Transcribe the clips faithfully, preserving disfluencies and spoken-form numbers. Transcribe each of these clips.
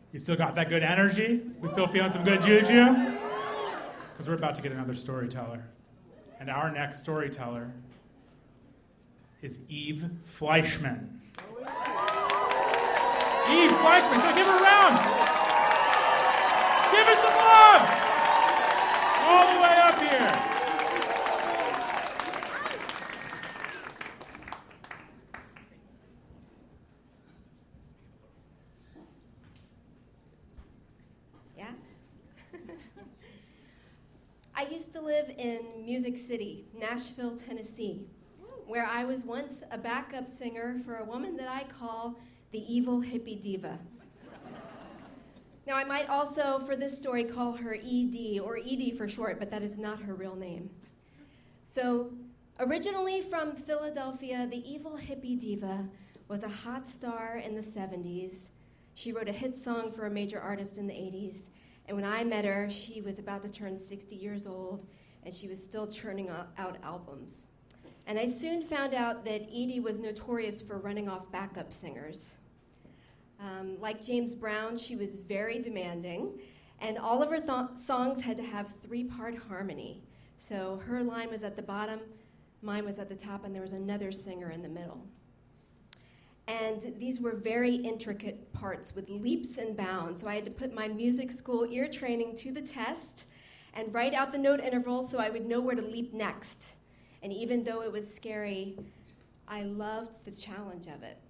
You still got that good energy? We still feeling some good juju? Because we're about to get another storyteller. And our next storyteller is Eve Fleischman. Eve Fleischman, so give her a round. Give us some love. All the way up here. Yeah? I used to live in Music City, Nashville, Tennessee, where I was once a backup singer for a woman that I call the evil hippie diva. Now, I might also, for this story, call her E D, or Edie for short, but that is not her real name. So, originally from Philadelphia, the evil hippie diva was a hot star in the seventies. She wrote a hit song for a major artist in the eighties, and when I met her, she was about to turn sixty years old, and she was still churning out albums. And I soon found out that Edie was notorious for running off backup singers. Um, like James Brown, she was very demanding, and all of her th- songs had to have three-part harmony. So her line was at the bottom, mine was at the top, and there was another singer in the middle. And these were very intricate parts with leaps and bounds, so I had to put my music school ear training to the test and write out the note intervals so I would know where to leap next. And even though it was scary, I loved the challenge of it.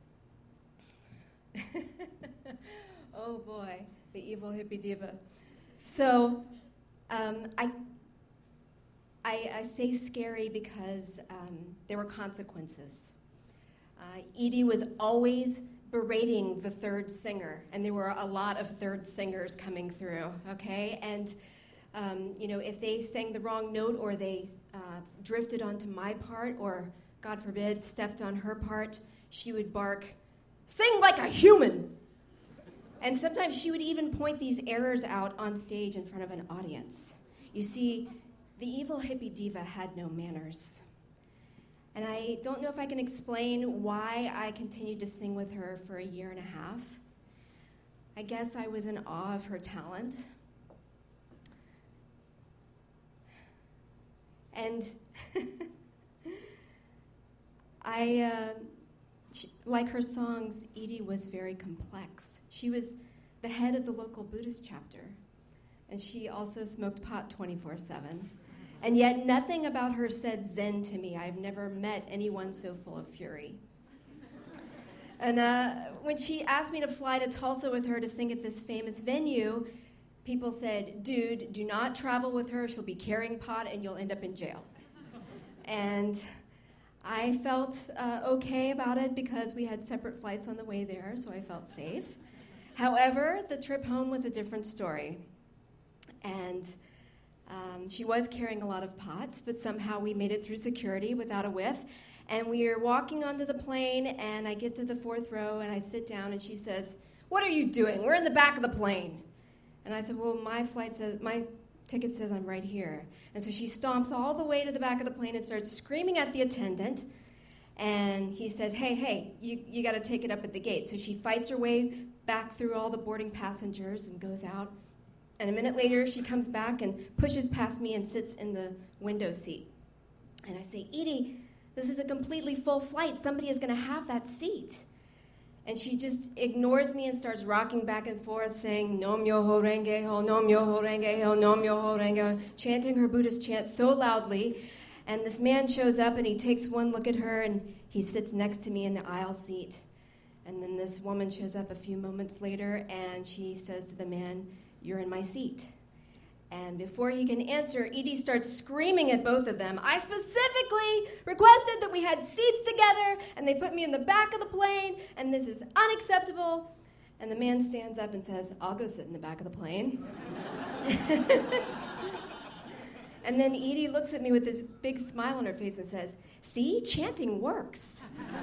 Oh boy, the evil hippie diva. So um, I, I, I say scary because um, there were consequences. Uh, Edie was always berating the third singer, and there were a lot of third singers coming through, okay? And um, you know, if they sang the wrong note or they uh, drifted onto my part or, God forbid, stepped on her part, she would bark, "Sing like a human!" And sometimes she would even point these errors out on stage in front of an audience. You see, the evil hippie diva had no manners. And I don't know if I can explain why I continued to sing with her for a year and a half. I guess I was in awe of her talent. And I... Uh, She, like her songs, Edie was very complex. She was the head of the local Buddhist chapter, and she also smoked pot twenty-four seven. And yet nothing about her said Zen to me. I've never met anyone so full of fury. And uh, when she asked me to fly to Tulsa with her to sing at this famous venue, people said, "Dude, do not travel with her. She'll be carrying pot and you'll end up in jail." And I felt uh, okay about it because we had separate flights on the way there, so I felt safe. However, the trip home was a different story. And um, she was carrying a lot of pot, but somehow we made it through security without a whiff. And we are walking onto the plane, and I get to the fourth row, and I sit down, and she says, "What are you doing? We're in the back of the plane." And I said, "Well, my flight says, my ticket says I'm right here." And so she stomps all the way to the back of the plane and starts screaming at the attendant. And he says, "Hey, hey, you, you got to take it up at the gate." So she fights her way back through all the boarding passengers and goes out. And a minute later, she comes back and pushes past me and sits in the window seat. And I say, "Edie, this is a completely full flight. Somebody is going to have that seat." And she just ignores me and starts rocking back and forth, saying, "Nom Myoho Renge Ho, Nom Myoho Renge Ho, Nom Myoho Renge Ho," chanting her Buddhist chant so loudly. And this man shows up, and he takes one look at her, and he sits next to me in the aisle seat. And then this woman shows up a few moments later, and she says to the man, "You're in my seat." And before he can answer, Edie starts screaming at both of them. "I specifically requested that we had seats together, and they put me in the back of the plane, and this is unacceptable." And the man stands up and says, "I'll go sit in the back of the plane." And then Edie looks at me with this big smile on her face and says, "See, chanting works."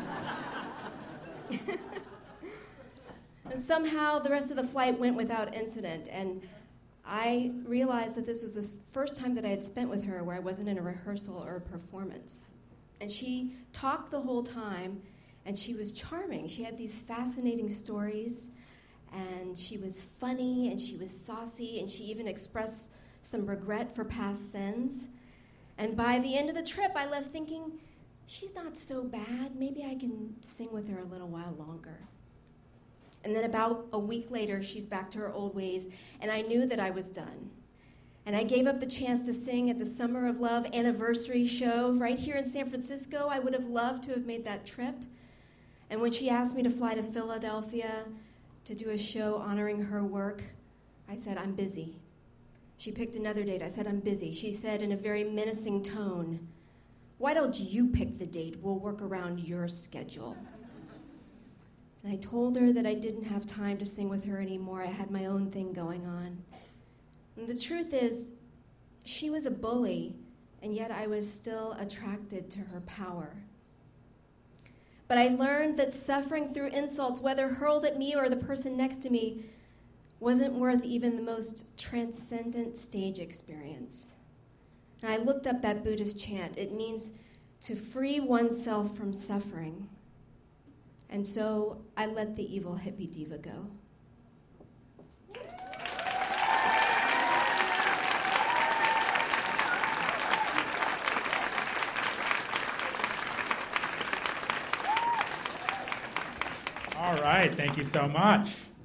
And somehow the rest of the flight went without incident, and I realized that this was the first time that I had spent with her where I wasn't in a rehearsal or a performance. And she talked the whole time, and she was charming. She had these fascinating stories, And she was funny, and she was saucy, and she even expressed some regret for past sins. And by the end of the trip, I left thinking, she's not so bad. Maybe I can sing with her a little while longer. And then about a week later, she's back to her old ways, and I knew that I was done. And I gave up the chance to sing at the Summer of Love anniversary show right here in San Francisco. I would have loved to have made that trip. And when she asked me to fly to Philadelphia to do a show honoring her work, I said, I'm busy. She picked another date. I said, I'm busy. She said in a very menacing tone, why don't you pick the date? We'll work around your schedule. And I told her that I didn't have time to sing with her anymore. I had my own thing going on. And the truth is, she was a bully, and yet I was still attracted to her power. But I learned that suffering through insults, whether hurled at me or the person next to me, wasn't worth even the most transcendent stage experience. And I looked up that Buddhist chant. It means to free oneself from suffering. And so I let the evil hippie diva go. All right, thank you so much.